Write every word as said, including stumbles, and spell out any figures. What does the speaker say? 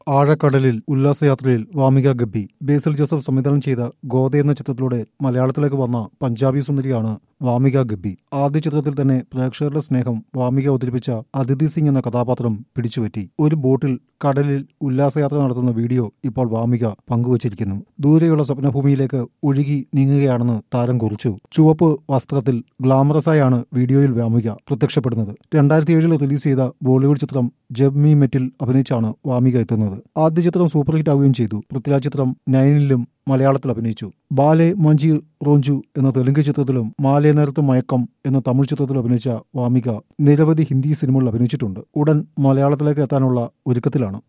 ആഴക്കടലിൽ ഉല്ലാസയാത്രയിൽ വാമിക ഗബ്ബി. ബേസിൽ ജോസഫ് സംവിധാനം ചെയ്ത ഗോദ എന്ന ചിത്രത്തിലൂടെ മലയാളത്തിലേക്ക് വന്ന പഞ്ചാബി സുന്ദരിയാണ് വാമിക ഗബ്ബി. ആദ്യ ചിത്രത്തിൽ തന്നെ പ്രേക്ഷകരുടെ സ്നേഹം വാമിക അവതരിപ്പിച്ച അതിഥി സിംഗ് എന്ന കഥാപാത്രം പിടിച്ചുപറ്റി. ഒരു ബോട്ടിൽ കടലിൽ ഉല്ലാസയാത്ര നടത്തുന്ന വീഡിയോ ഇപ്പോൾ വാമിക പങ്കുവച്ചിരിക്കുന്നു. ദൂരെയുള്ള സ്വപ്നഭൂമിയിലേക്ക് ഒഴുകി നീങ്ങുകയാണെന്ന് താരം കുറിച്ചു. ചുവപ്പ് വസ്ത്രത്തിൽ ഗ്ലാമറസായാണ് വീഡിയോയിൽ വാമിക പ്രത്യക്ഷപ്പെടുന്നത്. രണ്ടായിരത്തി ഏഴിൽ റിലീസ് ചെയ്ത ബോളിവുഡ് ചിത്രം ജബ് മീ മെറ്റിൽ അഭിനയിച്ചാണ് വാമിക എത്തുന്നത്. ആദ്യ ചിത്രം സൂപ്പർ ഹിറ്റ് ആവുകയും ചെയ്തു. പൃഥ്വിരാജ് ചിത്രം നയനിലും മലയാളത്തിൽ അഭിനയിച്ചു. ബാലെ മഞ്ജീർ റോഞ്ചു എന്ന തെലുങ്ക് ചിത്രത്തിലും മാലേ നേരത്ത് മയക്കം എന്ന തമിഴ് ചിത്രത്തിലും അഭിനയിച്ച വാമിക നിരവധി ഹിന്ദി സിനിമകളിൽ അഭിനയിച്ചിട്ടുണ്ട്. ഉടൻ മലയാളത്തിലേക്ക് എത്താനുള്ള ഒരുക്കത്തിലാണ്.